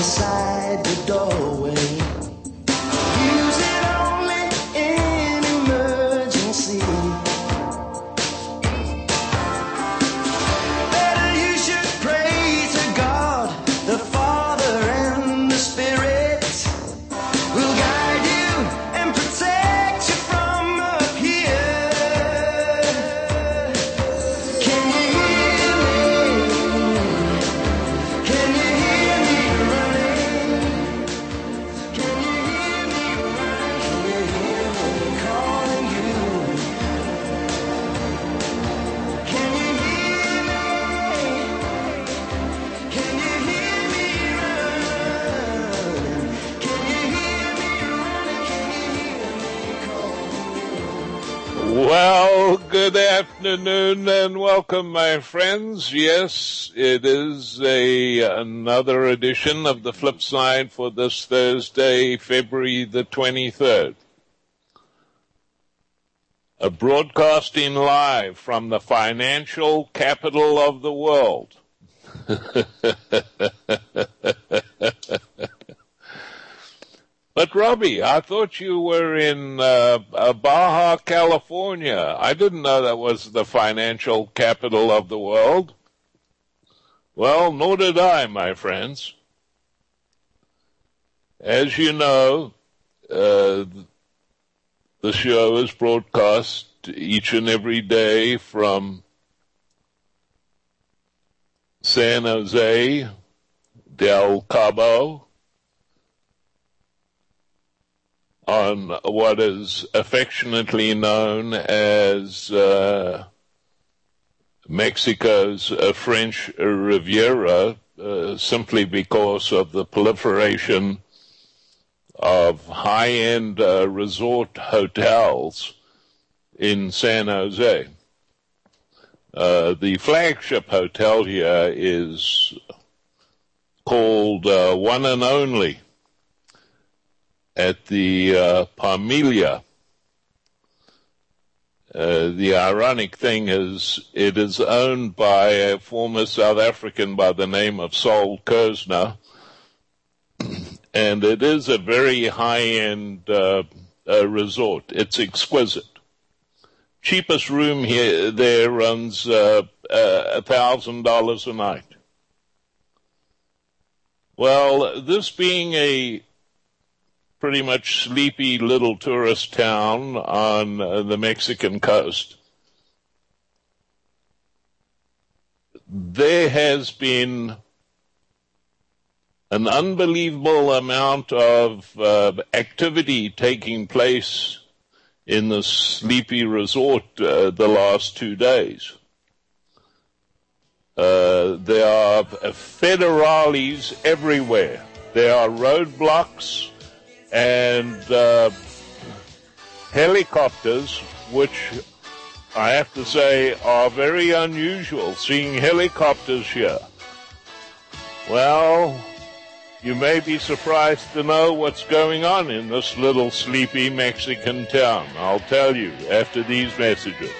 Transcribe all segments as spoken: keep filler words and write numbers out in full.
inside the doorway. Use it only in emergency. Better you should pray to God, the Father and the Spirit will guide you and protect you from up here. Can you hear me? Can you hear me running? Can you hear me running? Can you hear me calling you? Can you hear me? Can you hear me running? Can you hear me running? Can you hear me calling you? Well, good afternoon and welcome, my friends. Yes, it is a another edition of the Flip Side for this Thursday, February the twenty-third. A broadcasting live from the financial capital of the world. But Robbie, I thought you were in uh, uh, Baja, California. I didn't know that was the financial capital of the world. Well, nor did I, my friends. As you know, uh, the show is broadcast each and every day from San Jose del Cabo, on what is affectionately known as uh, Mexico's uh, French Riviera, uh, simply because of the proliferation of high-end uh, resort hotels in San Jose. Uh, the flagship hotel here is called uh, One and Only at the uh, Parmelia. Uh, the ironic thing is it is owned by a former South African by the name of Sol Kerzner, and it is a very high-end uh, uh, resort. It's exquisite. Cheapest room here there runs uh, uh, one thousand dollars a night. Well, this being a pretty much sleepy little tourist town on uh, the Mexican coast, there has been an unbelievable amount of uh, activity taking place in the sleepy resort uh, the last two days. Uh, there are federales everywhere. There are roadblocks and uh, helicopters, which I have to say are very unusual, seeing helicopters here. Well, you may be surprised to know what's going on in this little sleepy Mexican town. I'll tell you after these messages.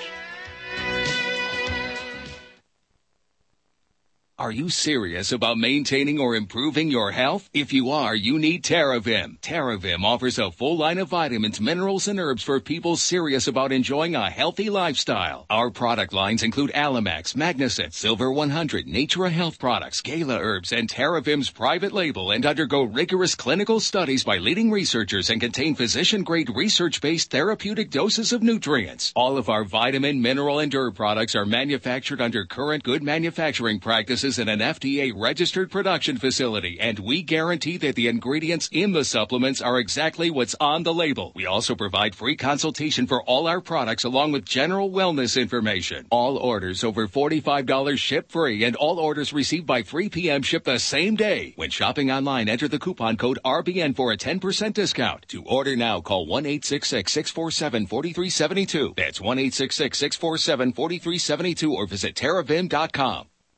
Are you serious about maintaining or improving your health? If you are, you need TerraVim. TerraVim offers a full line of vitamins, minerals, and herbs for people serious about enjoying a healthy lifestyle. Our product lines include Alamax, Magnicet, Silver one hundred, Natura Health Products, Gala Herbs, and TerraVim's private label, and undergo rigorous clinical studies by leading researchers and contain physician-grade research-based therapeutic doses of nutrients. All of our vitamin, mineral, and herb products are manufactured under current good manufacturing practices in an F D A-registered production facility, and we guarantee that the ingredients in the supplements are exactly what's on the label. We also provide free consultation for all our products along with general wellness information. All orders over forty-five dollars ship free, and all orders received by three p.m. ship the same day. When shopping online, enter the coupon code R B N for a ten percent discount. To order now, call one eight six six, six four seven, four three seven two. That's one eight six six, six four seven, four three seven two, or visit terravim dot com.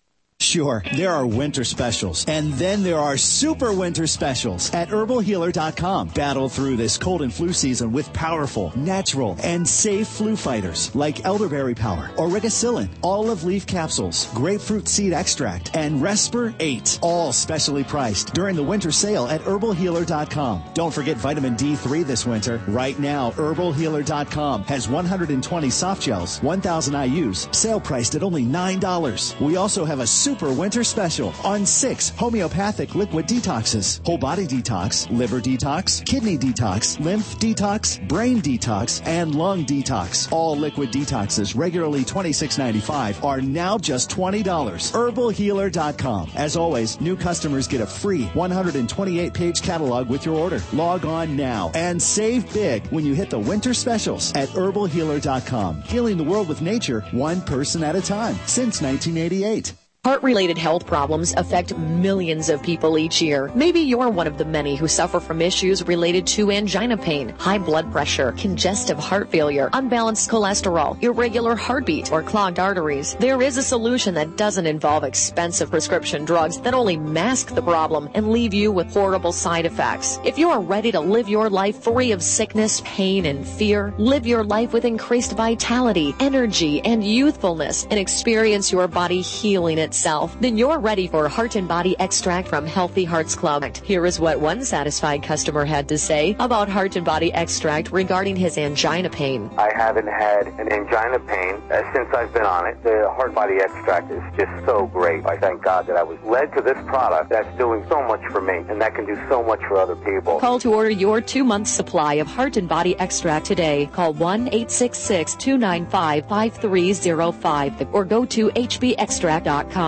Sure, there are winter specials, and then there are super winter specials at herbal healer dot com. Battle through this cold and flu season with powerful, natural, and safe flu fighters like elderberry power, origicillin, olive leaf capsules, grapefruit seed extract, and Resper eight, all specially priced during the winter sale at herbal healer dot com. Don't forget vitamin D three this winter. Right now, herbal healer dot com has one hundred twenty soft gels, one thousand I U's, sale priced at only nine dollars. We also have a super winter special on six homeopathic liquid detoxes: whole body detox, liver detox, kidney detox, lymph detox, brain detox, and lung detox. All liquid detoxes, regularly twenty-six ninety-five, are now just twenty dollars. herbal healer dot com. As always, new customers get a free one hundred twenty-eight page catalog with your order. Log on now and save big when you hit the winter specials at herbal healer dot com. Healing the world with nature, one person at a time, since nineteen eighty-eight. Heart-related health problems affect millions of people each year. Maybe you're one of the many who suffer from issues related to angina pain, high blood pressure, congestive heart failure, unbalanced cholesterol, irregular heartbeat, or clogged arteries. There is a solution that doesn't involve expensive prescription drugs that only mask the problem and leave you with horrible side effects. If you are ready to live your life free of sickness, pain, and fear, live your life with increased vitality, energy, and youthfulness, and experience your body healing itself, then you're ready for Heart and Body Extract from Healthy Hearts Club. Here is what one satisfied customer had to say about Heart and Body Extract regarding his angina pain. I haven't had an angina pain uh, since I've been on it. The Heart Body Extract is just so great. I thank God that I was led to this product that's doing so much for me, and that can do so much for other people. Call to order your two-month supply of Heart and Body Extract today. Call one eight six six, two nine five, five three zero five or go to h b extract dot com.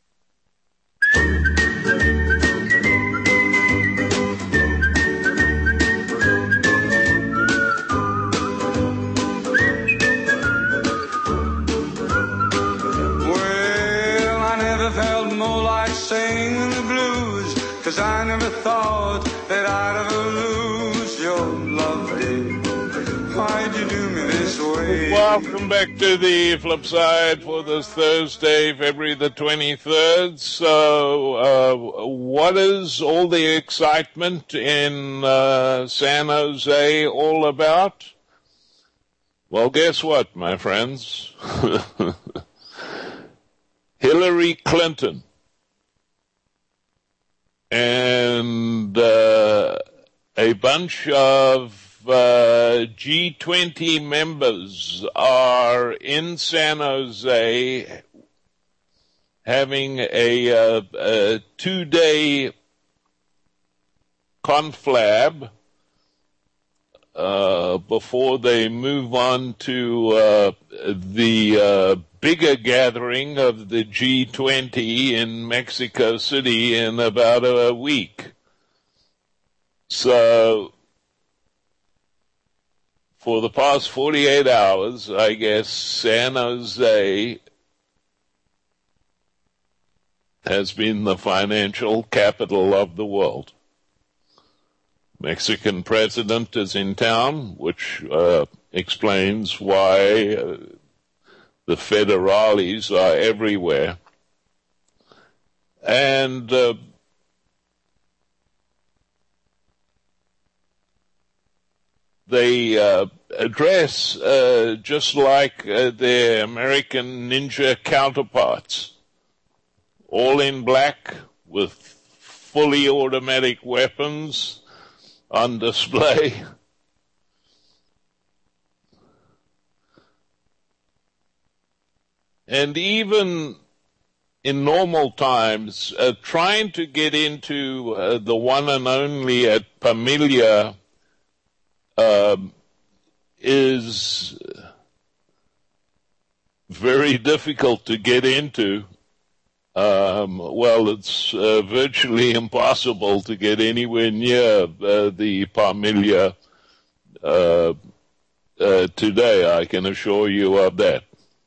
Well, I never felt more like singing the blues, 'cause I never thought that I'd ever lose your love, dear. Why'd you do me this way? Welcome back to the flip side for this Thursday, February the twenty-third. So, uh, what is all the excitement in uh, San Jose all about? Well, guess what, my friends? Hillary Clinton and uh, a bunch of Uh, G twenty members are in San Jose having a, uh, a two-day conflab uh, before they move on to uh, the uh, bigger gathering of the G twenty in Mexico City in about a week. So, for the past forty-eight hours, I guess San Jose has been the financial capital of the world. Mexican president is in town, which uh, explains why uh, the federales are everywhere. And uh, they uh, address, uh, just like uh, their American ninja counterparts, all in black with fully automatic weapons on display. And even in normal times, uh, trying to get into uh, the one and only at Pamilla Um, is very difficult to get into. Um, well, it's uh, virtually impossible to get anywhere near uh, the Pamilla uh, uh, today, I can assure you of that.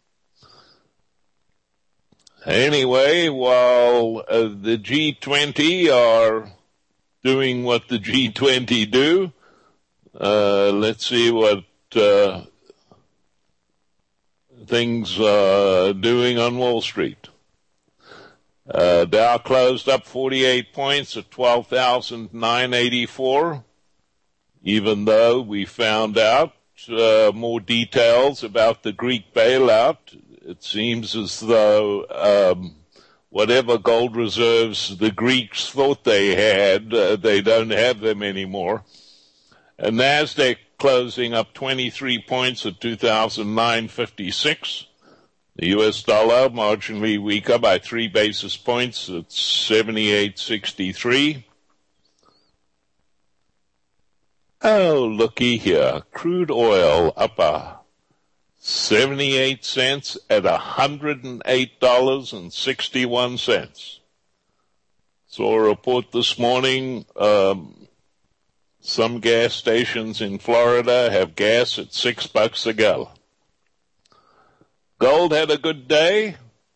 Anyway, while uh, the G twenty are doing what the G twenty do, Uh, let's see what uh, things are doing on Wall Street. Uh, Dow closed up forty-eight points at twelve thousand nine hundred eighty-four, even though we found out uh, more details about the Greek bailout. It seems as though um, whatever gold reserves the Greeks thought they had, uh, they don't have them anymore. And NASDAQ closing up twenty-three points at two thousand nine hundred fifty-six. The U S dollar marginally weaker by three basis points at seventy-eight sixty-three. Oh, looky here. Crude oil up a seventy-eight cents at one hundred eight dollars and sixty-one cents. Saw a report this morning, um, some gas stations in Florida have gas at six bucks a gallon. Gold had a good day,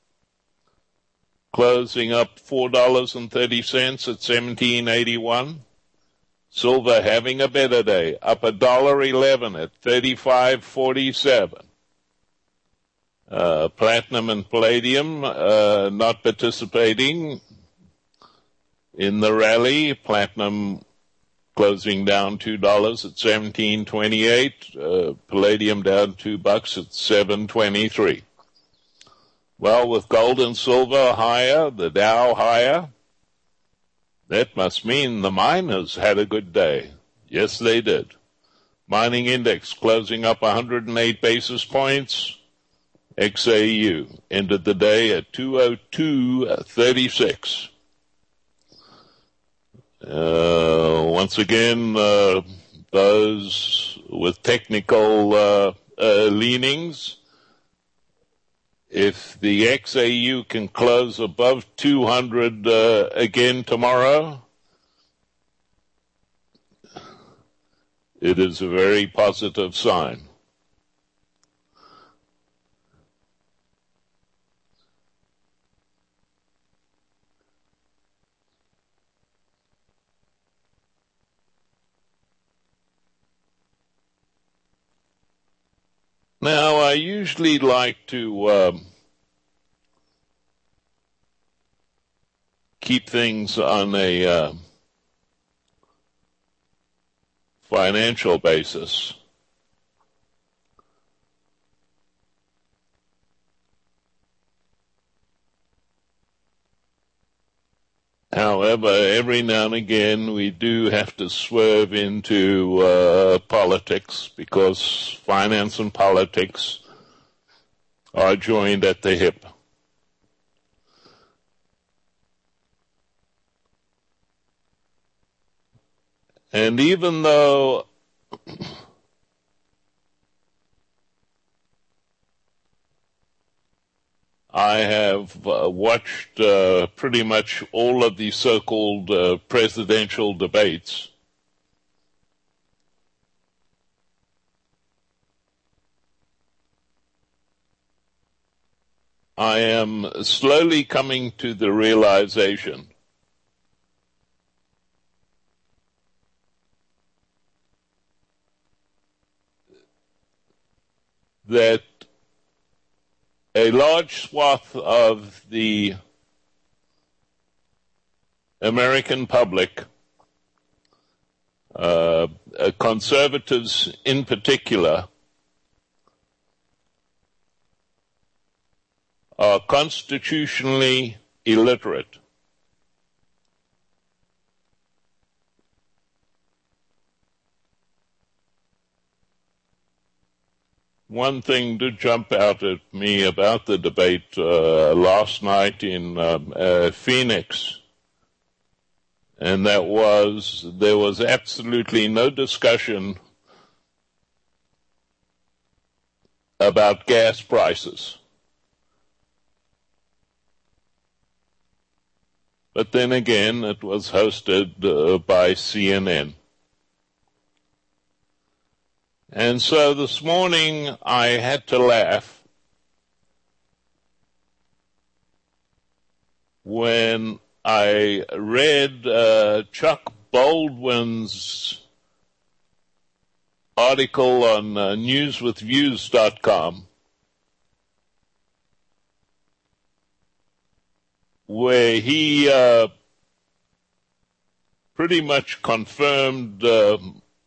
closing up four dollars and thirty cents at seventeen eighty-one. Silver having a better day, up a dollar eleven at thirty-five forty-seven. Uh, platinum and palladium uh, not participating in the rally. Platinum closing down two dollars at seventeen twenty-eight. Uh, palladium down two bucks at seven twenty-three. Well, with gold and silver higher, the Dow higher, that must mean the miners had a good day. Yes, they did. Mining index closing up one hundred eight basis points. X A U ended the day at two oh two thirty-six. Uh, once again, uh, those with technical uh, uh, leanings, if the X A U can close above two hundred uh, again tomorrow, it is a very positive sign. Now, I usually like to um, keep things on a uh, financial basis. However, every now and again we do have to swerve into uh, politics, because finance and politics are joined at the hip. And even though I have uh, watched uh, pretty much all of the so-called uh, presidential debates, I am slowly coming to the realization that a large swath of the American public, uh, conservatives in particular, are constitutionally illiterate. One thing did jump out at me about the debate uh, last night in um, uh, Phoenix, and that was there was absolutely no discussion about gas prices. But then again, it was hosted uh, by C N N. And so this morning I had to laugh when I read uh, Chuck Baldwin's article on uh, news with views dot com, where he uh, pretty much confirmed uh,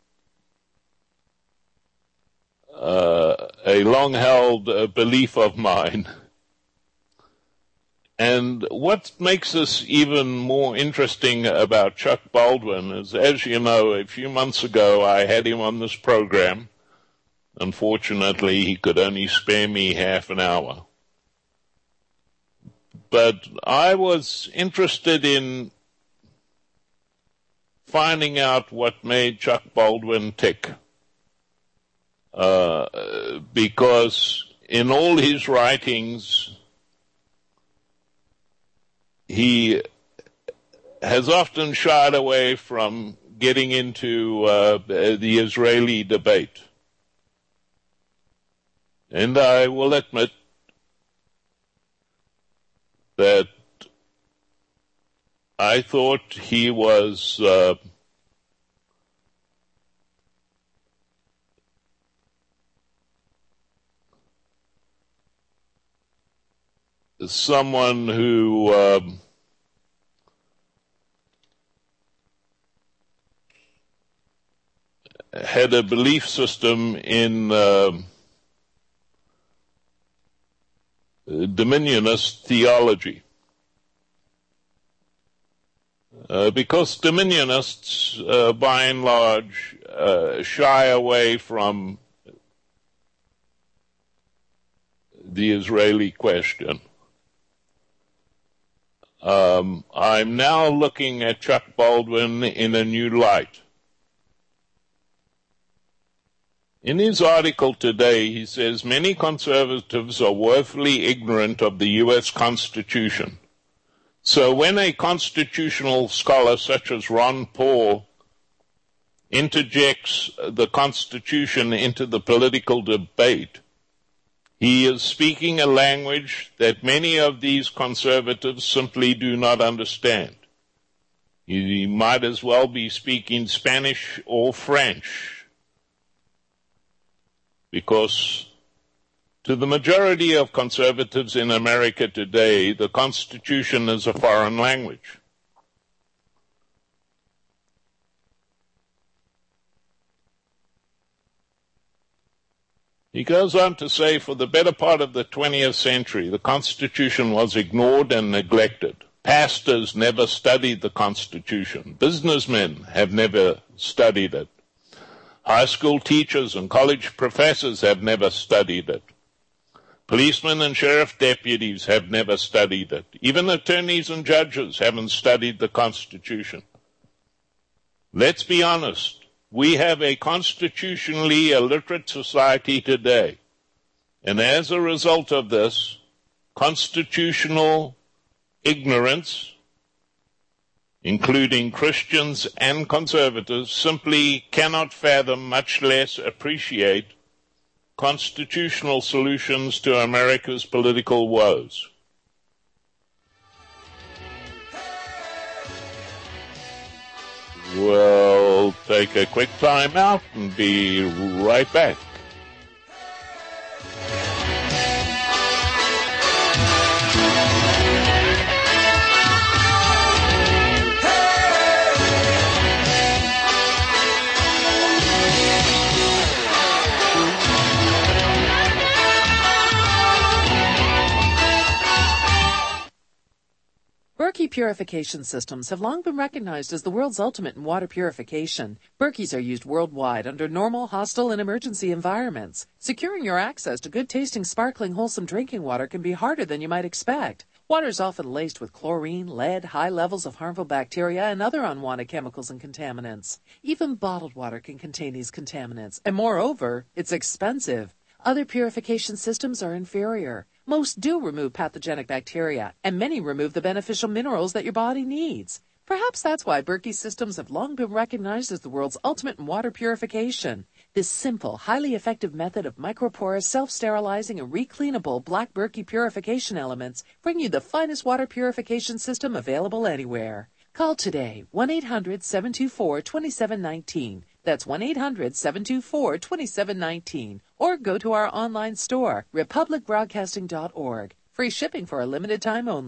uh, a long-held uh, belief of mine. And what makes this even more interesting about Chuck Baldwin is, as you know, a few months ago I had him on this program. Unfortunately, he could only spare me half an hour. But I was interested in finding out what made Chuck Baldwin tick. Uh, because in all his writings, he has often shied away from getting into uh, the Israeli debate. And I will admit that I thought he was uh, someone who um, had a belief system in uh, dominionist theology. Uh, because dominionists, uh, by and large, uh, shy away from the Israeli question. Um, I'm now looking at Chuck Baldwin in a new light. In his article today, he says, many conservatives are woefully ignorant of the U S Constitution. So when a constitutional scholar such as Ron Paul interjects the Constitution into the political debate, he is speaking a language that many of these conservatives simply do not understand. He might as well be speaking Spanish or French, because to the majority of conservatives in America today, the Constitution is a foreign language. He goes on to say, for the better part of the twentieth century, the Constitution was ignored and neglected. Pastors never studied the Constitution. Businessmen have never studied it. High school teachers and college professors have never studied it. Policemen and sheriff deputies have never studied it. Even attorneys and judges haven't studied the Constitution. Let's be honest. We have a constitutionally illiterate society today. And as a result of this, constitutional ignorance, including Christians and conservatives, simply cannot fathom, much less appreciate, constitutional solutions to America's political woes. We'll take a quick time out and be right back. Berkey purification systems have long been recognized as the world's ultimate in water purification. Berkeys are used worldwide under normal, hostile, and emergency environments. Securing your access to good-tasting, sparkling, wholesome drinking water can be harder than you might expect. Water is often laced with chlorine, lead, high levels of harmful bacteria, and other unwanted chemicals and contaminants. Even bottled water can contain these contaminants, and moreover, it's expensive. Other purification systems are inferior. Most do remove pathogenic bacteria, and many remove the beneficial minerals that your body needs. Perhaps that's why Berkey systems have long been recognized as the world's ultimate in water purification. This simple, highly effective method of microporous, self-sterilizing, and recleanable black Berkey purification elements bring you the finest water purification system available anywhere. Call today, one eight hundred, seven two four, two seven one nine. That's one eight hundred, seven two four, two seven one nine. Or go to our online store, republic broadcasting dot org. Free shipping for a limited time only.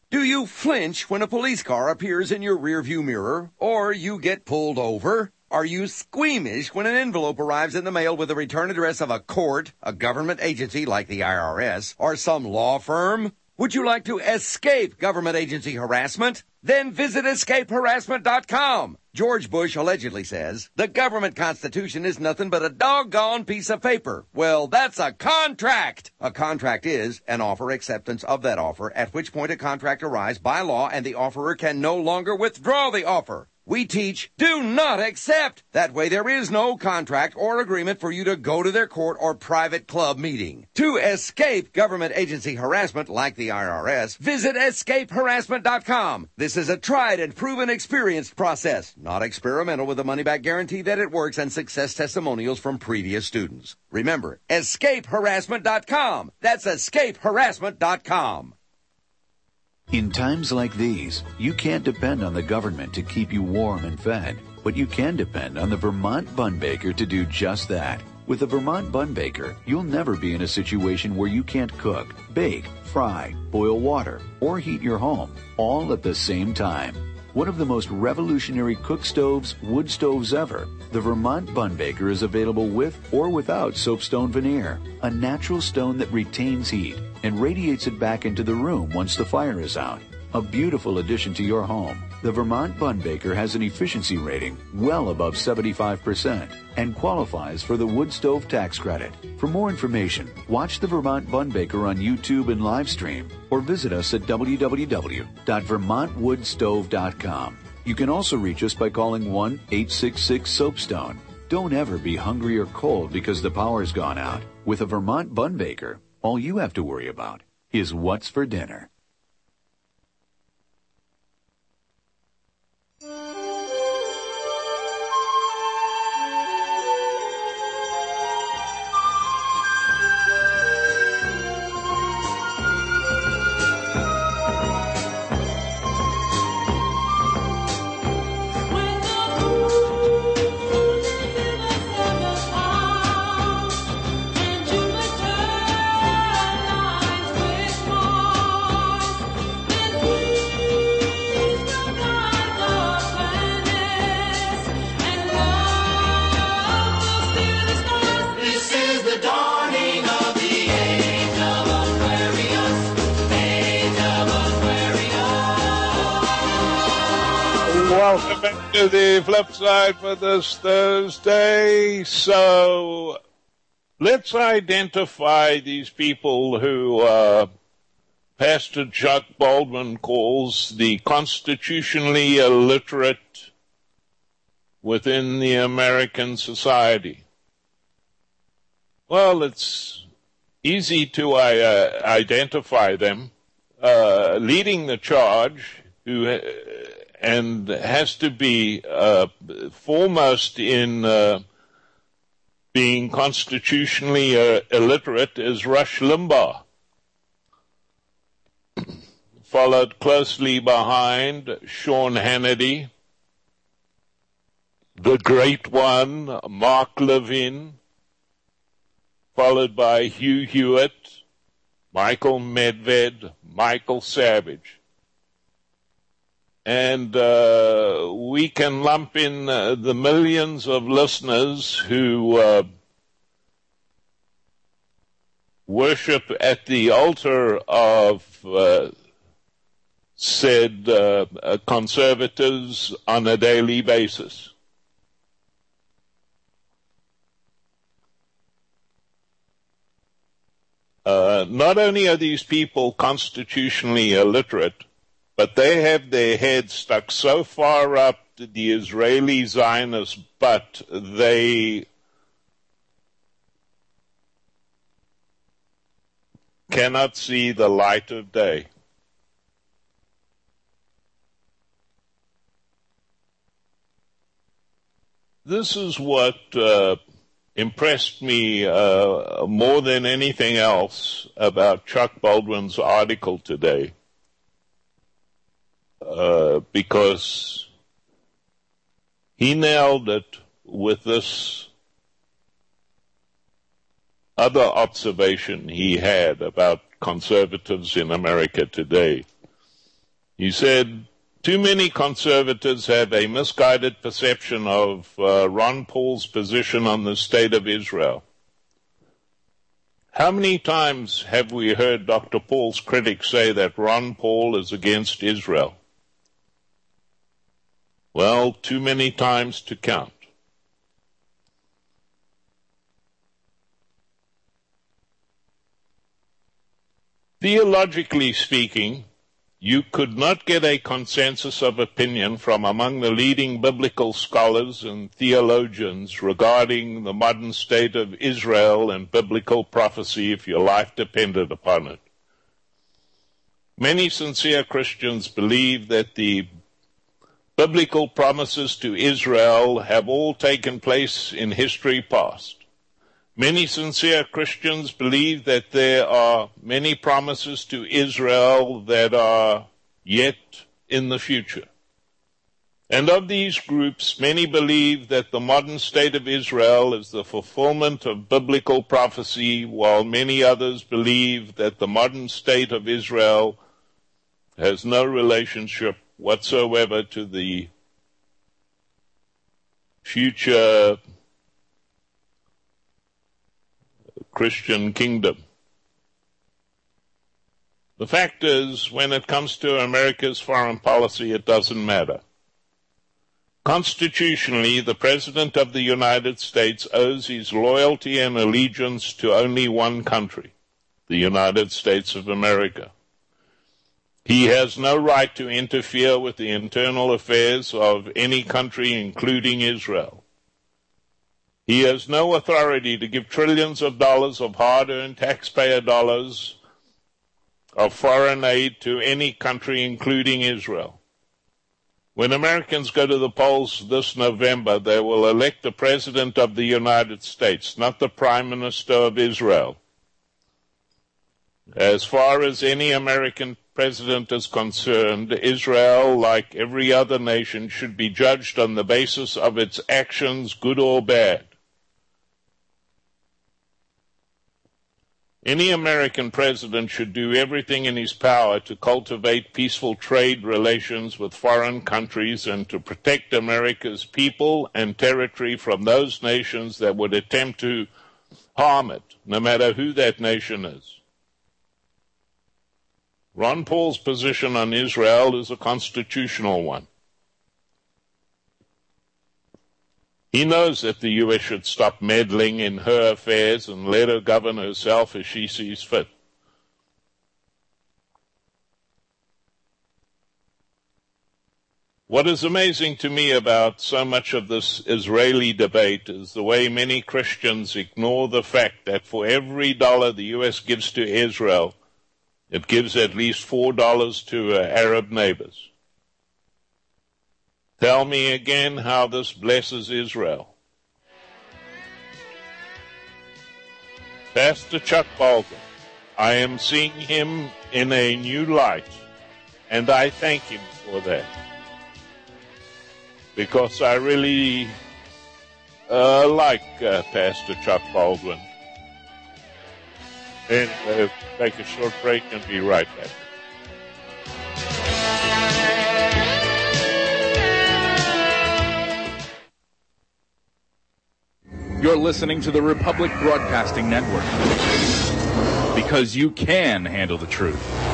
Do you flinch when a police car appears in your rearview mirror or you get pulled over? Are you squeamish when an envelope arrives in the mail with the return address of a court, a government agency like the I R S, or some law firm? Would you like to escape government agency harassment? Then visit escape harassment dot com. George Bush allegedly says, the government constitution is nothing but a doggone piece of paper. Well, that's a contract. A contract is an offer acceptance of that offer, at which point a contract arrives by law and the offerer can no longer withdraw the offer. We teach, do not accept. That way there is no contract or agreement for you to go to their court or private club meeting. To escape government agency harassment like the I R S, visit escape harassment dot com. This is a tried and proven experienced process, not experimental, with a money-back guarantee that it works and success testimonials from previous students. Remember, escape harassment dot com. That's escape harassment dot com. In times like these, you can't depend on the government to keep you warm and fed, but you can depend on the Vermont Bun Baker to do just that. With the Vermont Bun Baker, you'll never be in a situation where you can't cook, bake, fry, boil water, or heat your home, all at the same time. One of the most revolutionary cook stoves, wood stoves ever, the Vermont Bun Baker is available with or without soapstone veneer, a natural stone that retains heat and radiates it back into the room once the fire is out. A beautiful addition to your home. The Vermont Bun Baker has an efficiency rating well above seventy-five percent and qualifies for the wood stove tax credit. For more information, watch the Vermont Bun Baker on YouTube and live stream or visit us at w w w dot vermont wood stove dot com. You can also reach us by calling one eight six six soapstone. Don't ever be hungry or cold because the power's gone out. With a Vermont Bun Baker, all you have to worry about is what's for dinner. Welcome back to the flip side for this Thursday. So let's identify these people who uh, Pastor Chuck Baldwin calls the constitutionally illiterate within the American society. Well, it's easy to uh, identify them. Uh, leading the charge, who uh, and has to be uh, foremost in uh, being constitutionally uh, illiterate, is Rush Limbaugh. Followed closely behind Sean Hannity, the great one, Mark Levin, followed by Hugh Hewitt, Michael Medved, Michael Savage. And uh, we can lump in uh, the millions of listeners who uh, worship at the altar of uh, said uh, uh, conservatives on a daily basis. Uh, not only are these people constitutionally illiterate, but they have their heads stuck so far up the Israeli Zionist butt, they cannot see the light of day. This is what uh, impressed me uh, more than anything else about Chuck Baldwin's article today. Uh, because he nailed it with this other observation he had about conservatives in America today. He said, too many conservatives have a misguided perception of uh, Ron Paul's position on the state of Israel. How many times have we heard Doctor Paul's critics say that Ron Paul is against Israel? Well, too many times to count. Theologically speaking, you could not get a consensus of opinion from among the leading biblical scholars and theologians regarding the modern state of Israel and biblical prophecy if your life depended upon it. Many sincere Christians believe that the biblical promises to Israel have all taken place in history past. Many sincere Christians believe that there are many promises to Israel that are yet in the future. And of these groups, many believe that the modern state of Israel is the fulfillment of biblical prophecy, while many others believe that the modern state of Israel has no relationship whatsoever to the future Christian kingdom. The fact is, when it comes to America's foreign policy, it doesn't matter. Constitutionally, the President of the United States owes his loyalty and allegiance to only one country, the United States of America. He has no right to interfere with the internal affairs of any country, including Israel. He has no authority to give trillions of dollars of hard-earned taxpayer dollars of foreign aid to any country, including Israel. When Americans go to the polls this November, they will elect the President of the United States, not the Prime Minister of Israel. As far as any American president is concerned, Israel, like every other nation, should be judged on the basis of its actions, good or bad. Any American president should do everything in his power to cultivate peaceful trade relations with foreign countries and to protect America's people and territory from those nations that would attempt to harm it, no matter who that nation is. Ron Paul's position on Israel is a constitutional one. He knows that the U S should stop meddling in her affairs and let her govern herself as she sees fit. What is amazing to me about so much of this Israeli debate is the way many Christians ignore the fact that for every dollar the U S gives to Israel, it gives at least four dollars to her Arab neighbors. Tell me again how this blesses Israel. Pastor Chuck Baldwin, I am seeing him in a new light, and I thank him for that. Because I really uh, like uh, Pastor Chuck Baldwin. And uh, take a short break and be right back. You're listening to the Republic Broadcasting Network. Because you can handle the truth.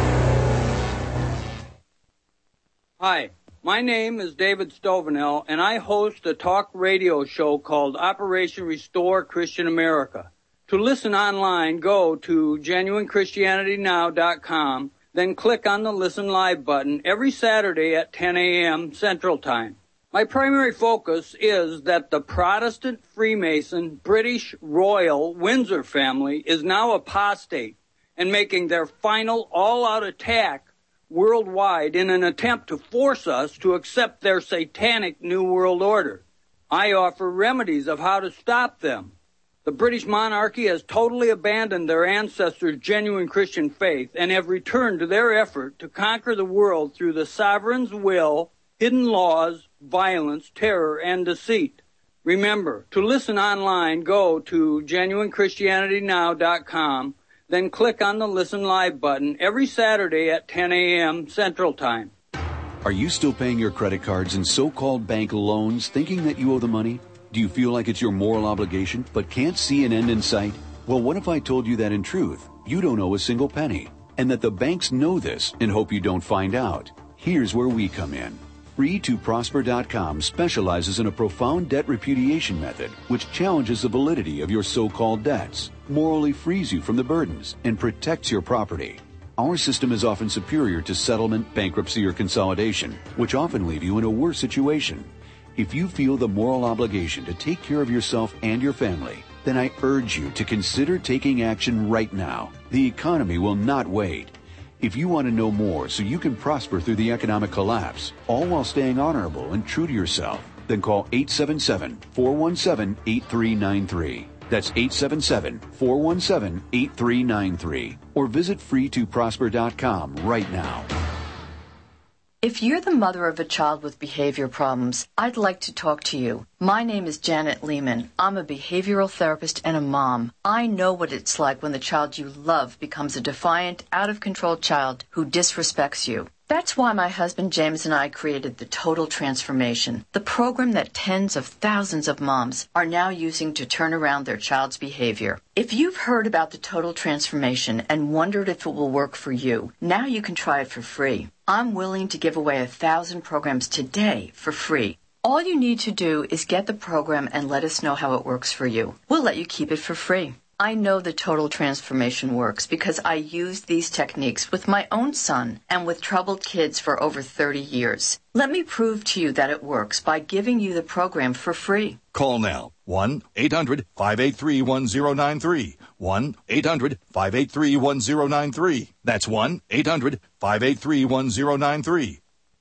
Hi, my name is David Stovenell, and I host a talk radio show called Operation Restore Christian America. To listen online, go to genuine christianity now dot com, then click on the Listen Live button every Saturday at ten a.m. Central Time. My primary focus is that the Protestant Freemason British Royal Windsor family is now apostate and making their final all-out attack worldwide in an attempt to force us to accept their satanic New World Order. I offer remedies of how to stop them. The British monarchy has totally abandoned their ancestors' genuine Christian faith and have returned to their effort to conquer the world through the sovereign's will, hidden laws, violence, terror, and deceit. Remember, to listen online, go to genuine christianity now dot com, then click on the Listen Live button every Saturday at ten a.m. Central Time. Are you still paying your credit cards and so-called bank loans thinking that you owe the money? Do you feel like it's your moral obligation but can't see an end in sight? Well, what if I told you that in truth, you don't owe a single penny, and that the banks know this and hope you don't find out? Here's where we come in. free to prosper dot com specializes in a profound debt repudiation method which challenges the validity of your so-called debts, morally frees you from the burdens, and protects your property. Our system is often superior to settlement, bankruptcy, or consolidation, which often leave you in a worse situation. If you feel the moral obligation to take care of yourself and your family, then I urge you to consider taking action right now. The economy will not wait. If you want to know more so you can prosper through the economic collapse, all while staying honorable and true to yourself, then call eight seven seven, four one seven, eight three nine three. That's eight seven seven, four one seven, eight three nine three. Or visit free to prosper dot com right now. If you're the mother of a child with behavior problems, I'd like to talk to you. My name is Janet Lehman. I'm a behavioral therapist and a mom. I know what it's like when the child you love becomes a defiant, out-of-control child who disrespects you. That's why my husband James and I created the Total Transformation, the program that tens of thousands of moms are now using to turn around their child's behavior. If you've heard about the Total Transformation and wondered if it will work for you, now you can try it for free. I'm willing to give away a thousand programs today for free. All you need to do is get the program and let us know how it works for you. We'll let you keep it for free. I know the Total Transformation works because I used these techniques with my own son and with troubled kids for over thirty years. Let me prove to you that it works by giving you the program for free. Call now. one eight hundred, five eight three, one zero nine three. one eight hundred, five eight three, one zero nine three. That's one eight hundred, five eight three, one zero nine three.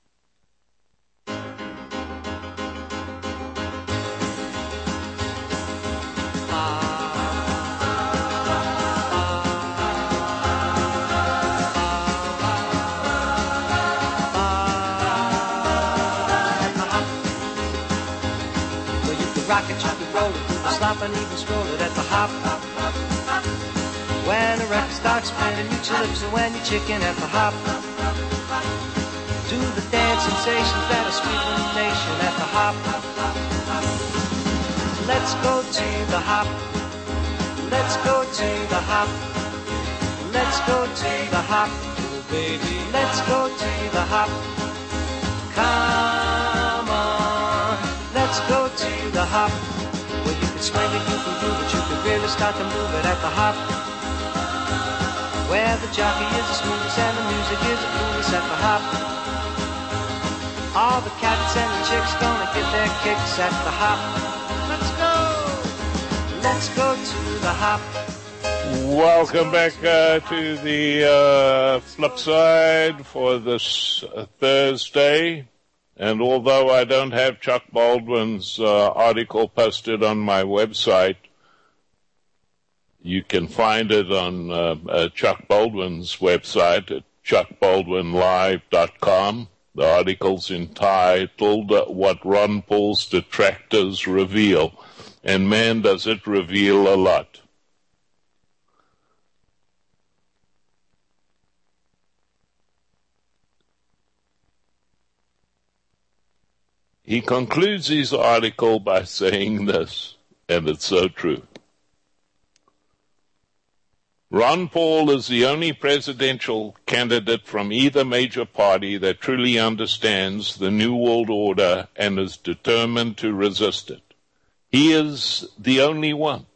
Rocket, you can roll it, do the slop and even stroll it at the hop. When the record starts spinning, you lips and when you chicken at the hop. Do the dance sensations that are sweeping the nation at the hop. Let's go to the hop. Let's go to the hop. Let's go to the hop. Oh baby, let's go to the hop. Come on, let's go to the hop. Well, you can swing it, you can groove it, you can really start to move it at the hop. Where the jockey is the smoothest and the music is the bluest at the hop. All the cats and the chicks gonna get their kicks at the hop. Let's go, let's go to the hop. Welcome back uh, to the uh, flip side for this uh, Thursday. And although I don't have Chuck Baldwin's uh, article posted on my website, you can find it on uh, uh, Chuck Baldwin's website at chuck baldwin live dot com. The article's entitled What Ron Paul's Detractors Reveal. And man, does it reveal a lot. He concludes his article by saying this, and it's so true. Ron Paul is the only presidential candidate from either major party that truly understands the New World Order and is determined to resist it. He is the only one.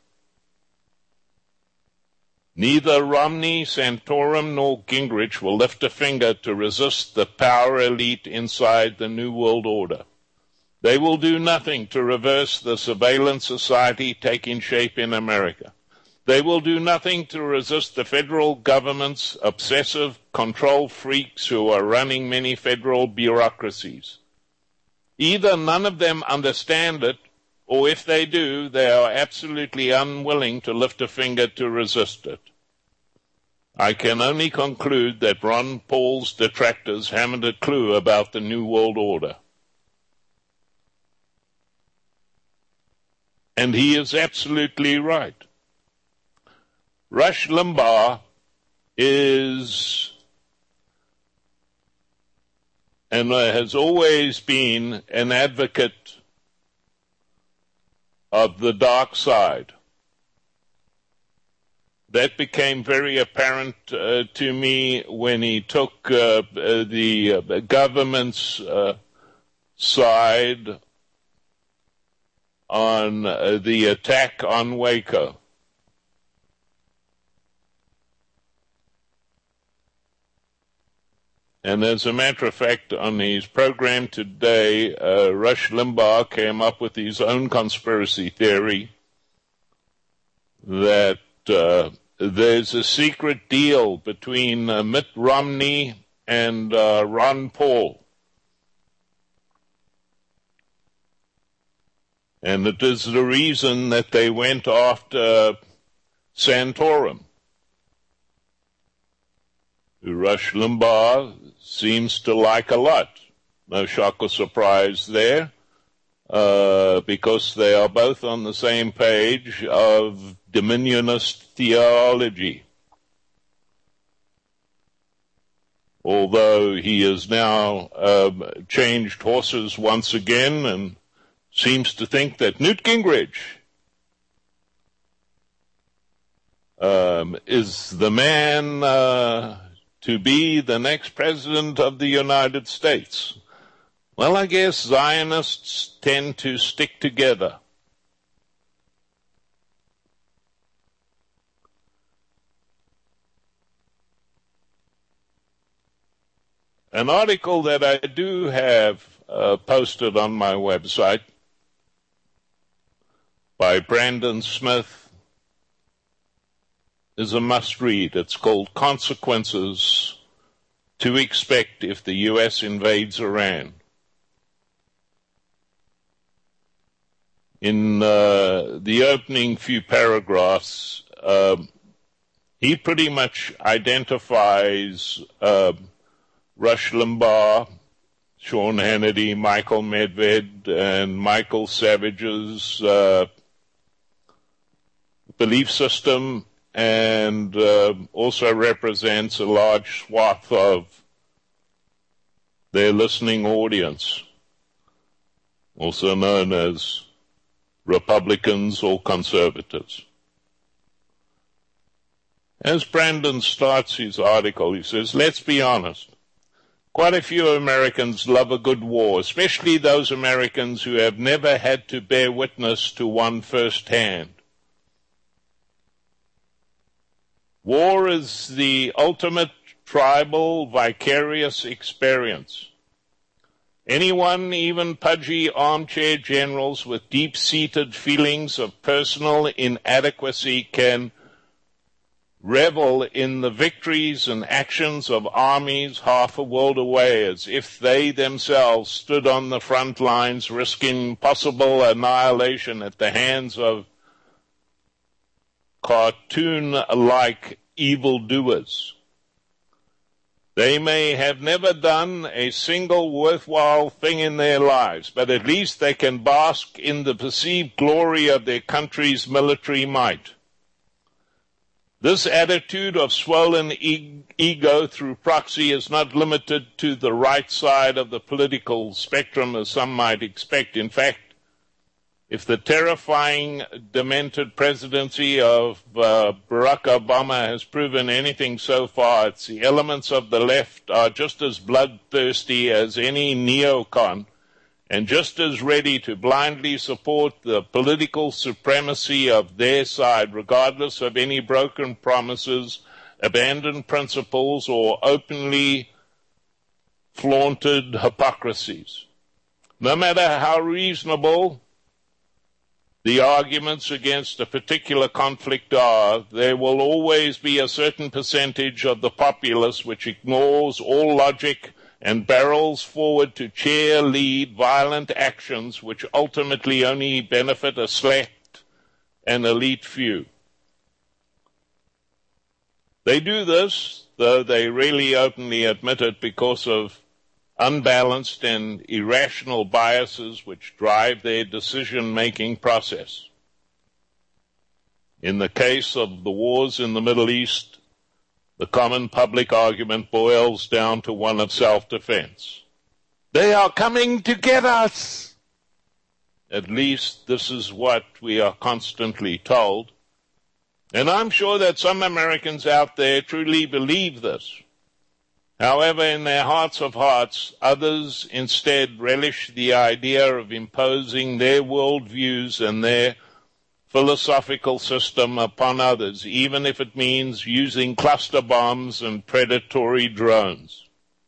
Neither Romney, Santorum, nor Gingrich will lift a finger to resist the power elite inside the New World Order. They will do nothing to reverse the surveillance society taking shape in America. They will do nothing to resist the federal government's obsessive control freaks who are running many federal bureaucracies. Either none of them understand it, or if they do, they are absolutely unwilling to lift a finger to resist it. I can only conclude that Ron Paul's detractors haven't a clue about the New World Order. And he is absolutely right. Rush Limbaugh is and has always been an advocate of the dark side. That became very apparent uh, to me when he took uh, the uh, government's uh, side on uh, the attack on Waco. And as a matter of fact, on his program today, uh, Rush Limbaugh came up with his own conspiracy theory that uh, there's a secret deal between uh, Mitt Romney and uh, Ron Paul. And it is the reason that they went after Santorum, who Rush Limbaugh seems to like a lot. No shock or surprise there, uh, because they are both on the same page of dominionist theology. Although he has now um, changed horses once again and seems to think that Newt Gingrich um, is the man uh, to be the next president of the United States. Well, I guess Zionists tend to stick together. An article that I do have uh, posted on my website by Brandon Smith is a must-read. It's called Consequences to Expect If the U S Invades Iran. In uh, the opening few paragraphs, uh, he pretty much identifies uh, Rush Limbaugh, Sean Hannity, Michael Medved, and Michael Savage's uh, belief system, and uh, also represents a large swath of their listening audience, also known as Republicans or conservatives. As Brandon starts his article, he says, let's be honest. Quite a few Americans love a good war, especially those Americans who have never had to bear witness to one firsthand. War is the ultimate tribal vicarious experience. Anyone, even pudgy armchair generals with deep-seated feelings of personal inadequacy, can revel in the victories and actions of armies half a world away, as if they themselves stood on the front lines risking possible annihilation at the hands of cartoon-like evildoers. They may have never done a single worthwhile thing in their lives, but at least they can bask in the perceived glory of their country's military might. This attitude of swollen e- ego through proxy is not limited to the right side of the political spectrum, as some might expect. In fact, if the terrifying, demented presidency of uh, Barack Obama has proven anything so far, it's the elements of the left are just as bloodthirsty as any neocon, and just as ready to blindly support the political supremacy of their side, regardless of any broken promises, abandoned principles, or openly flaunted hypocrisies. No matter how reasonable the arguments against a particular conflict are, there will always be a certain percentage of the populace which ignores all logic and barrels forward to cheerlead violent actions which ultimately only benefit a select and elite few. They do this, though they really openly admit it, because of unbalanced and irrational biases which drive their decision-making process. In the case of the wars in the Middle East, the common public argument boils down to one of self-defense. They are coming to get us. At least this is what we are constantly told. And I'm sure that some Americans out there truly believe this. However, in their hearts of hearts, others instead relish the idea of imposing their worldviews and their philosophical system upon others, even if it means using cluster bombs and predatory drones.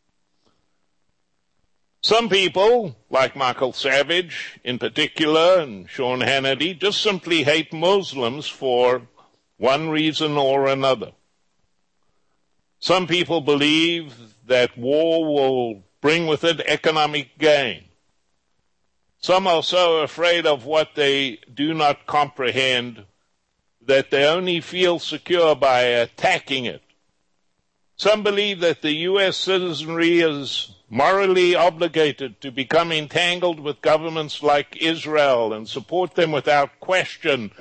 Some people, like Michael Savage in particular and Sean Hannity, just simply hate Muslims for one reason or another. Some people believe that war will bring with it economic gain. Some are so afraid of what they do not comprehend that they only feel secure by attacking it. Some believe that the U S citizenry is morally obligated to become entangled with governments like Israel and support them without question,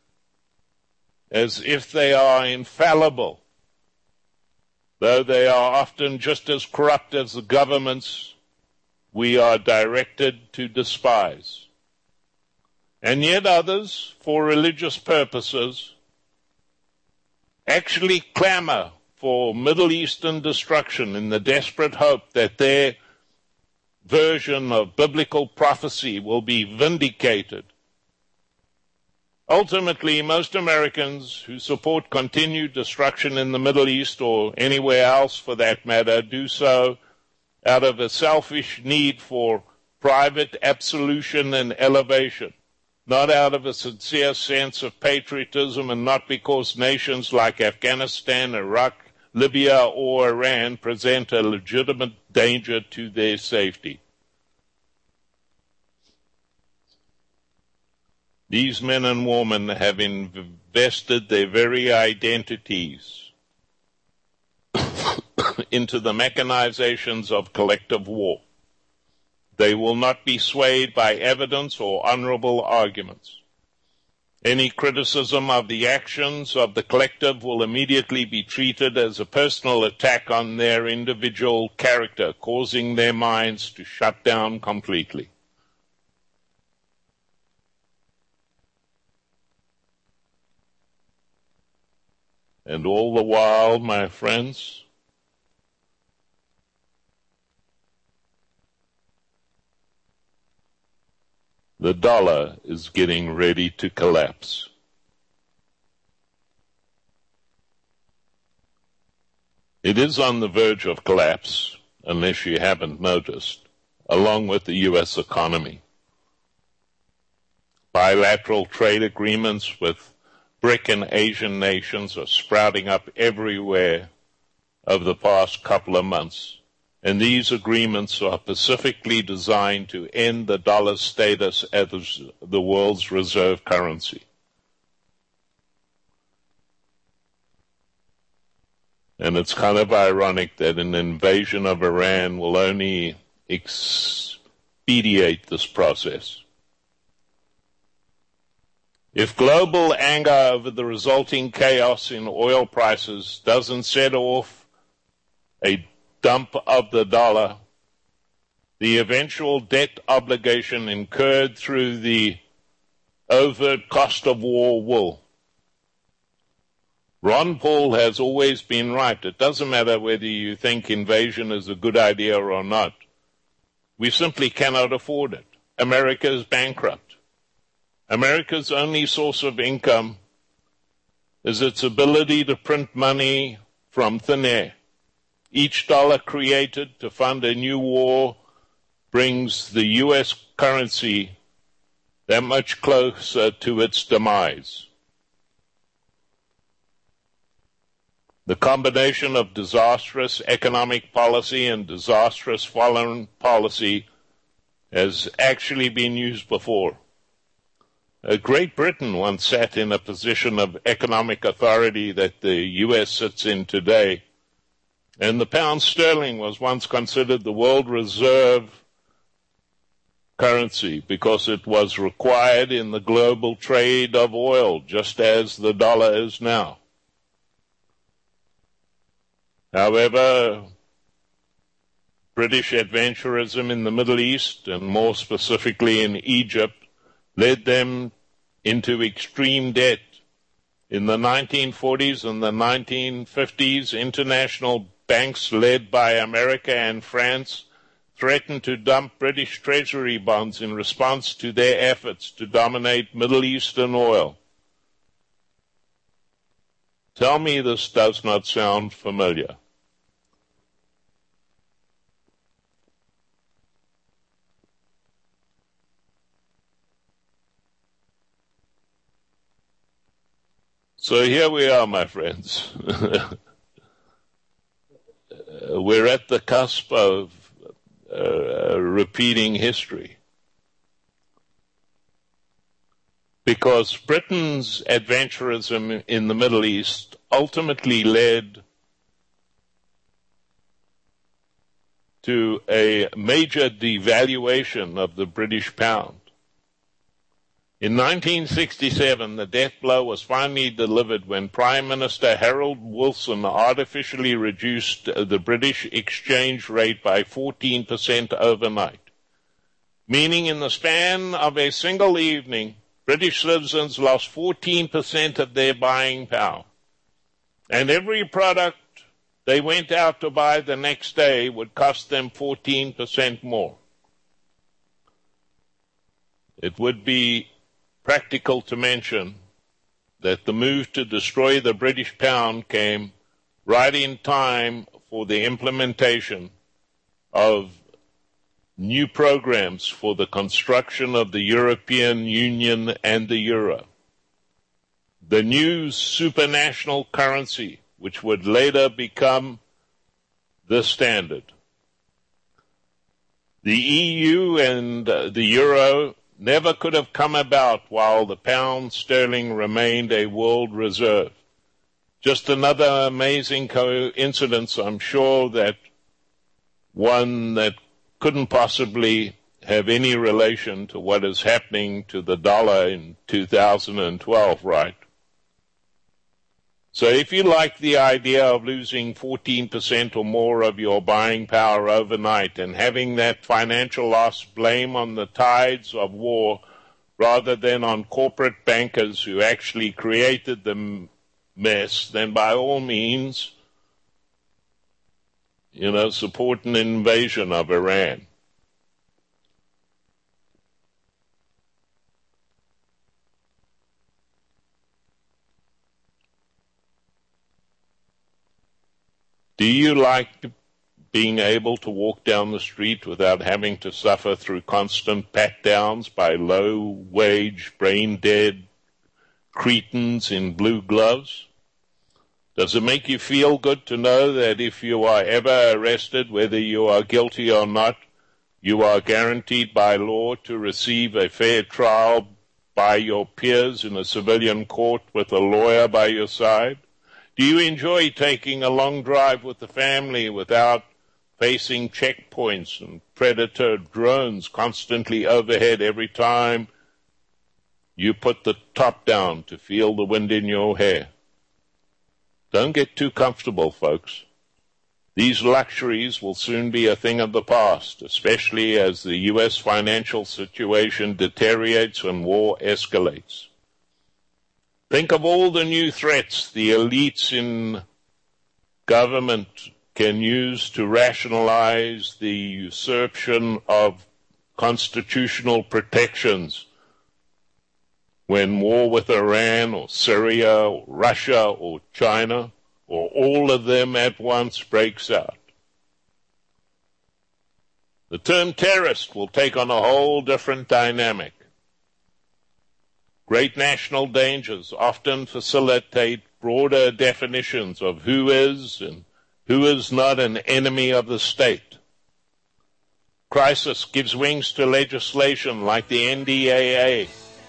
as if they are infallible, though they are often just as corrupt as the governments we are directed to despise. And yet others, for religious purposes, actually clamor for Middle Eastern destruction in the desperate hope that their version of biblical prophecy will be vindicated. Ultimately, most Americans who support continued destruction in the Middle East, or anywhere else for that matter, do so out of a selfish need for private absolution and elevation, not out of a sincere sense of patriotism, and not because nations like Afghanistan, Iraq, Libya, or Iran present a legitimate danger to their safety. These men and women have invested their very identities into the mechanizations of collective war. They will not be swayed by evidence or honorable arguments. Any criticism of the actions of the collective will immediately be treated as a personal attack on their individual character, causing their minds to shut down completely. And all the while, my friends, the dollar is getting ready to collapse. It is on the verge of collapse, unless you haven't noticed, along with the U S economy. Bilateral trade agreements with BRIC and Asian nations are sprouting up everywhere over the past couple of months. And these agreements are specifically designed to end the dollar's status as the world's reserve currency. And it's kind of ironic that an invasion of Iran will only expedite this process. If global anger over the resulting chaos in oil prices doesn't set off a dump of the dollar, the eventual debt obligation incurred through the overt cost of war will. Ron Paul has always been right. It doesn't matter whether you think invasion is a good idea or not. We simply cannot afford it. America is bankrupt. America's only source of income is its ability to print money from thin air. Each dollar created to fund a new war brings the U S currency that much closer to its demise. The combination of disastrous economic policy and disastrous foreign policy has actually been used before. Uh, Great Britain once sat in a position of economic authority that the U S sits in today, and the pound sterling was once considered the world reserve currency because it was required in the global trade of oil, just as the dollar is now. However, British adventurism in the Middle East, and more specifically in Egypt, led them into extreme debt. In the nineteen forties and the nineteen fifties, international banks led by America and France threatened to dump British treasury bonds in response to their efforts to dominate Middle Eastern oil. Tell me this does not sound familiar. So here we are, my friends. We're at the cusp of uh, repeating history. Because Britain's adventurism in the Middle East ultimately led to a major devaluation of the British pound. In nineteen sixty-seven, the death blow was finally delivered when Prime Minister Harold Wilson artificially reduced the British exchange rate by fourteen percent overnight, meaning in the span of a single evening, British citizens lost fourteen percent of their buying power, and every product they went out to buy the next day would cost them fourteen percent more. It would be practical to mention that the move to destroy the British pound came right in time for the implementation of new programs for the construction of the European Union and the euro. The new supranational currency, which would later become the standard. The E U and uh, the euro never could have come about while the pound sterling remained a world reserve. Just another amazing coincidence, I'm sure, that one that couldn't possibly have any relation to what is happening to the dollar in two thousand twelve, right? So if you like the idea of losing fourteen percent or more of your buying power overnight and having that financial loss blame on the tides of war rather than on corporate bankers who actually created the mess, then by all means, you know, support an invasion of Iran. Do you like being able to walk down the street without having to suffer through constant pat-downs by low-wage, brain-dead cretins in blue gloves? Does it make you feel good to know that if you are ever arrested, whether you are guilty or not, you are guaranteed by law to receive a fair trial by your peers in a civilian court with a lawyer by your side? Do you enjoy taking a long drive with the family without facing checkpoints and predator drones constantly overhead every time you put the top down to feel the wind in your hair? Don't get too comfortable, folks. These luxuries will soon be a thing of the past, especially as the U S financial situation deteriorates and war escalates. Think of all the new threats the elites in government can use to rationalize the usurpation of constitutional protections when war with Iran or Syria or Russia or China or all of them at once breaks out. The term terrorist will take on a whole different dynamic. Great national dangers often facilitate broader definitions of who is and who is not an enemy of the state. Crisis gives wings to legislation like the N D A A.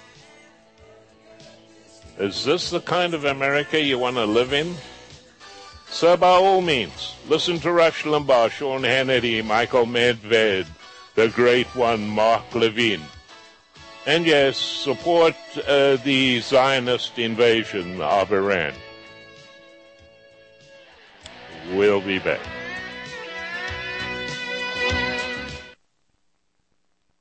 Is this the kind of America you want to live in? So by all means, listen to Rush Limbaugh, Sean Hannity, Michael Medved, the great one, Mark Levine. And yes, support uh, the Zionist invasion of Iran. We'll be back.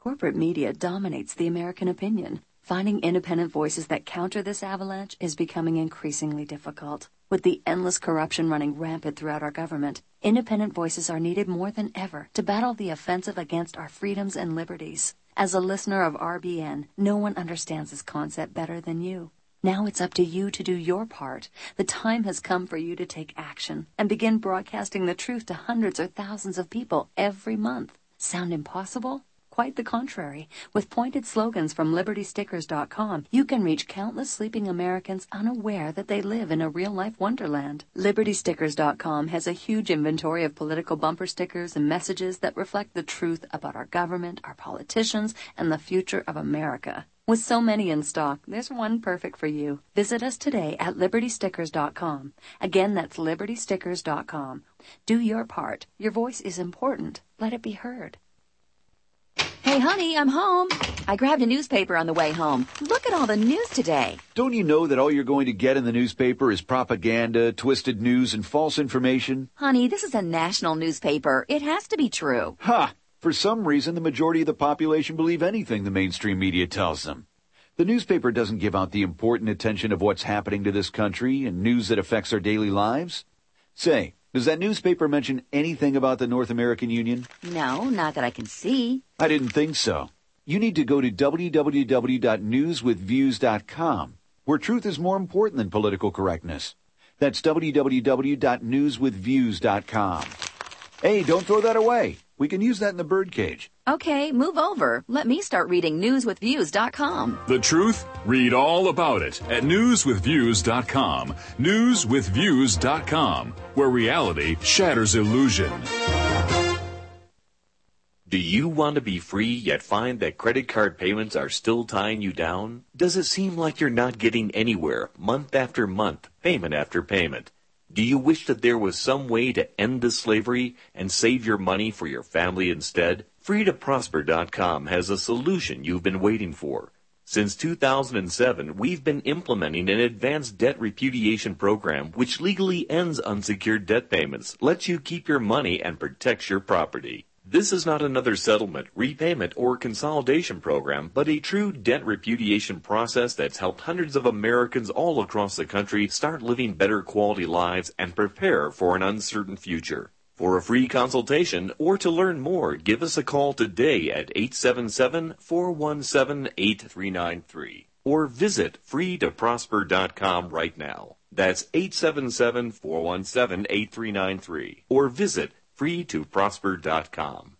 Corporate media dominates the American opinion. Finding independent voices that counter this avalanche is becoming increasingly difficult. With the endless corruption running rampant throughout our government, independent voices are needed more than ever to battle the offensive against our freedoms and liberties. As a listener of R B N, no one understands this concept better than you. Now it's up to you to do your part. The time has come for you to take action and begin broadcasting the truth to hundreds or thousands of people every month. Sound impossible? Quite the contrary. With pointed slogans from Liberty Stickers dot com, you can reach countless sleeping Americans unaware that they live in a real-life wonderland. Liberty Stickers dot com has a huge inventory of political bumper stickers and messages that reflect the truth about our government, our politicians, and the future of America. With so many in stock, there's one perfect for you. Visit us today at Liberty Stickers dot com. Again, that's Liberty Stickers dot com. Do your part. Your voice is important. Let it be heard. Hey, honey, I'm home. I grabbed a newspaper on the way home. Look at all the news today. Don't you know that all you're going to get in the newspaper is propaganda, twisted news, and false information? Honey, this is a national newspaper. It has to be true. Ha! For some reason, the majority of the population believe anything the mainstream media tells them. The newspaper doesn't give out the important attention of what's happening to this country and news that affects our daily lives. Say, does that newspaper mention anything about the North American Union? No, not that I can see. I didn't think so. You need to go to w w w dot news with views dot com, where truth is more important than political correctness. That's w w w dot news with views dot com. Hey, don't throw that away. We can use that in the birdcage. Okay, move over. Let me start reading news with views dot com. The truth? Read all about it at news with views dot com. news with views dot com, where reality shatters illusion. Do you want to be free yet find that credit card payments are still tying you down? Does it seem like you're not getting anywhere month after month, payment after payment? Do you wish that there was some way to end this slavery and save your money for your family instead? free to prosper dot com has a solution you've been waiting for. Since two thousand seven, we've been implementing an advanced debt repudiation program which legally ends unsecured debt payments, lets you keep your money, and protects your property. This is not another settlement, repayment, or consolidation program, but a true debt repudiation process that's helped hundreds of Americans all across the country start living better quality lives and prepare for an uncertain future. For a free consultation or to learn more, give us a call today at eight seven seven, four one seven, eight three nine three or visit free to prosper dot com right now. That's eight seven seven, four one seven, eight three nine three or visit free to prosper dot com.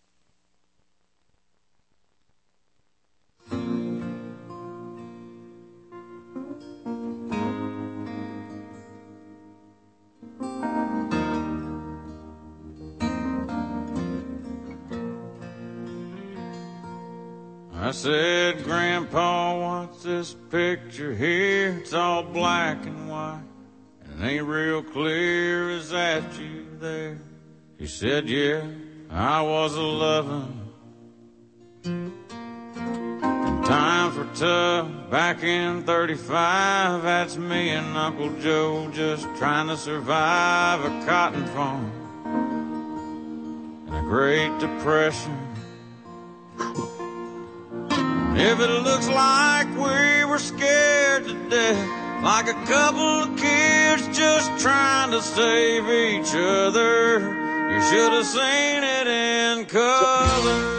I said, Grandpa, what's this picture here? It's all black and white and ain't real clear. Is that you there? He said, yeah, I was a-lovin'. And times were tough back in thirty-five. That's me and Uncle Joe just trying to survive a cotton farm and a Great Depression. If it looks like we were scared to death, like a couple of kids just trying to save each other, you should have seen it in color.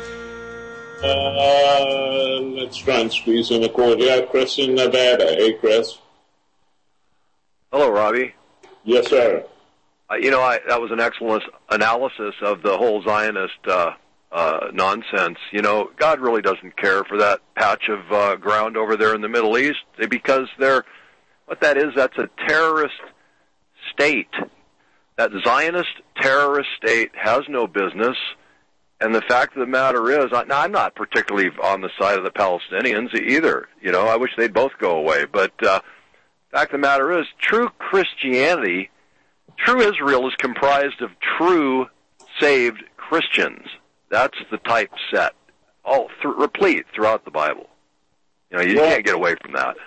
Uh, let's try and squeeze in a call. Yeah, Chris in Nevada. Hey, Chris. Hello, Robbie. Yes, sir. Uh, you know, I, that was an excellent analysis of the whole Zionist uh, uh, nonsense. You know, God really doesn't care for that patch of uh, ground over there in the Middle East because they're, what that is, that's a terrorist state. That Zionist terrorist state has no business, and the fact of the matter is, now I'm not particularly on the side of the Palestinians either. You know, I wish they'd both go away. But uh, the fact of the matter is, true Christianity, true Israel is comprised of true saved Christians. That's the type set, all th- replete throughout the Bible. You know, you well, can't get away from that.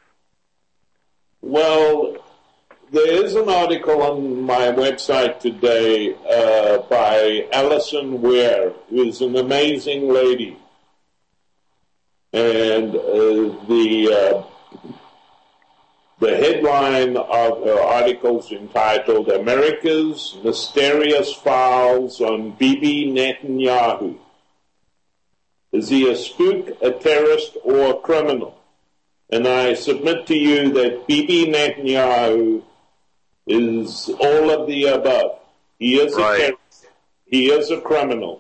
Well, there is an article on my website today uh, by Alison Ware, who is an amazing lady. And uh, the uh, the headline of the article is entitled America's Mysterious Files on Bibi Netanyahu. Is he a spook, a terrorist, or a criminal? And I submit to you that Bibi Netanyahu is all of the above. He is right. a terrorist. He is a criminal.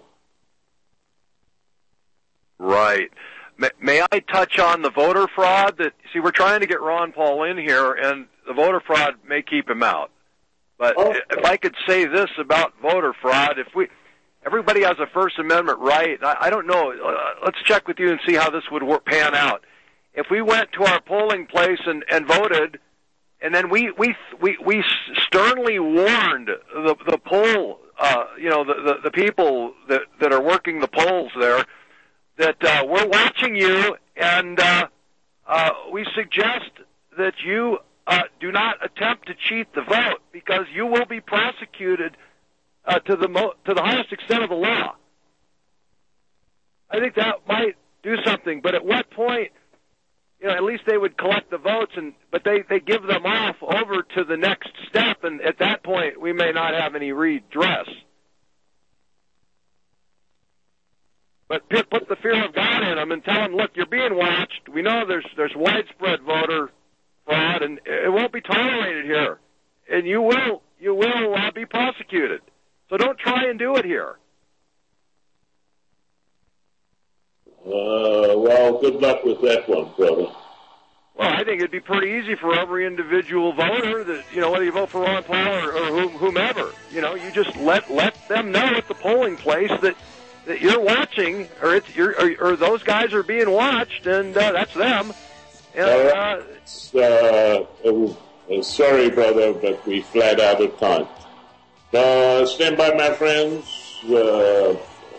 Right. May, may I touch on the voter fraud? That see, we're trying to get Ron Paul in here, and the voter fraud may keep him out. But oh. if I could say this about voter fraud, if we, everybody has a First Amendment right. I, I don't know. Uh, let's check with you and see how this would work, pan out. If we went to our polling place and, and voted, and then we we we, we sternly warned the the poll, uh, you know, the, the the people that that are working the polls there, that uh, we're watching you, and uh, uh, we suggest that you uh, do not attempt to cheat the vote because you will be prosecuted uh, to the mo- to the highest extent of the law. I think that might do something, but at what point, you know, at least they would collect the votes, and but they, they give them off over to the next step, and at that point we may not have any redress. But put the fear of God in them and tell them, look, you're being watched. We know there's there's widespread voter fraud, and it won't be tolerated here. And you will you will uh, be prosecuted. So don't try and do it here. Uh, well, good luck with that one, brother. Well, I think it'd be pretty easy for every individual voter that, you know, whether you vote for Ron Paul or, or whomever, you know, you just let let them know at the polling place that that you're watching, or it's you're, or, or those guys are being watched, and uh, that's them. And, uh, uh, uh, sorry, brother, but we flat out of time. Uh, stand by, my friends. Uh,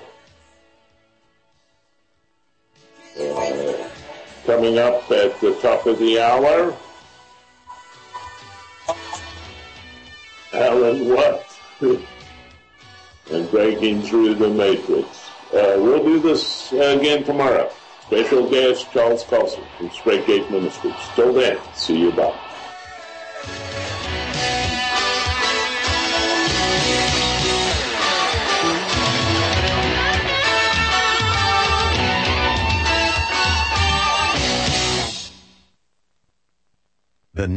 uh, coming up at the top of the hour, Alan Watts. And breaking through the matrix. Uh, we'll do this uh, again tomorrow. Special guest Charles Carlson from Straight Gate Ministries. Till then, see you back.